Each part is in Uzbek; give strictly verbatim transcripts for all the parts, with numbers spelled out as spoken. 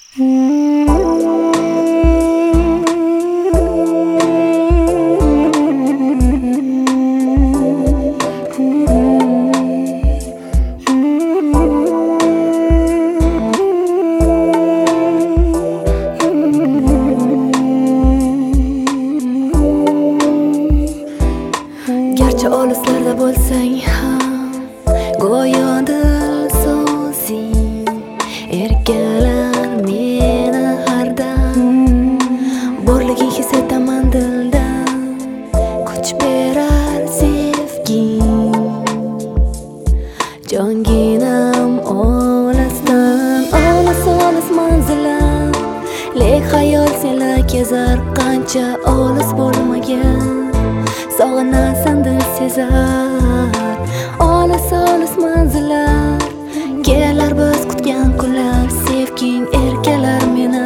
Garchi olislarda bo'lsang ham go'yo dil so'zing erkalar meni hardam. Borliging his etaman dildan, kuch berar sevging. Jonginam olisdan, olis olis manzilam, lek xayol senla kezar qancha olis bo'lmagan. Sog'inasan dil sezar, olis olis manzillar, kelar biz kutgan kunlar, sevging erkalar meni.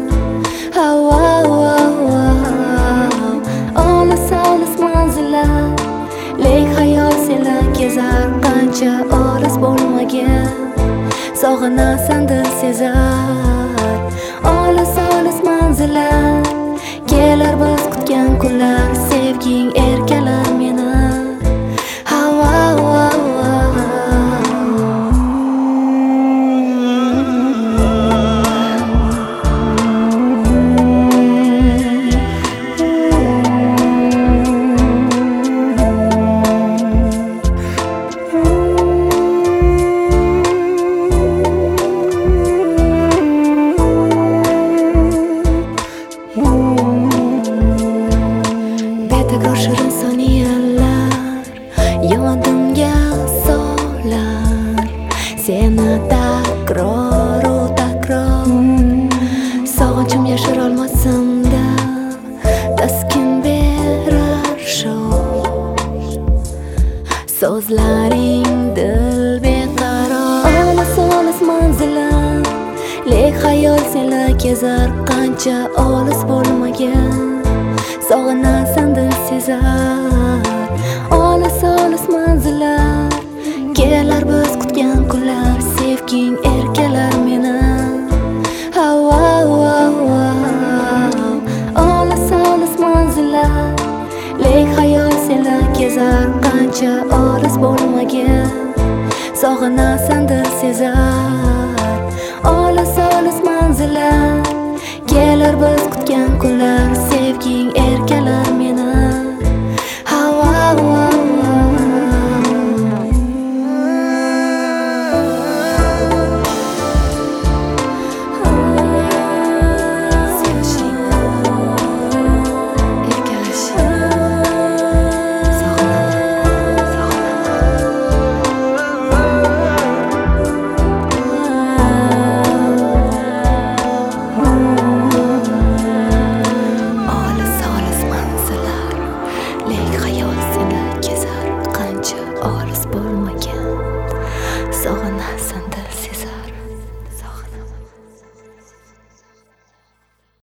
Olis olis manzillar, lek xayol senla kezar qancha olis bo'lmagan. Sog'inasan dil sezar, olis olis manzillar, kelar biz kutgan kunlar, sevging erkalar meni. Shirin soniyalar yodimga solar, seni takroru takror. Sog'inchim yashirolmasimda taskin berar sho'r so'zlaring dil beqaror. Olis olis manzilar, lek xayol senla kezar qancha olis bo'lmagan. Sog'inasan dil sezar, olis olis manzillar, kelar biz kutgan kunlar, sevging erkalar meni. Olis olis manzillar, lek xayol senla kezar qancha olis bo'lmagan. Sog'inasan dil sezar, olis olis manzillar, kelar biz kutgan kunlar, sevging erkalar meni.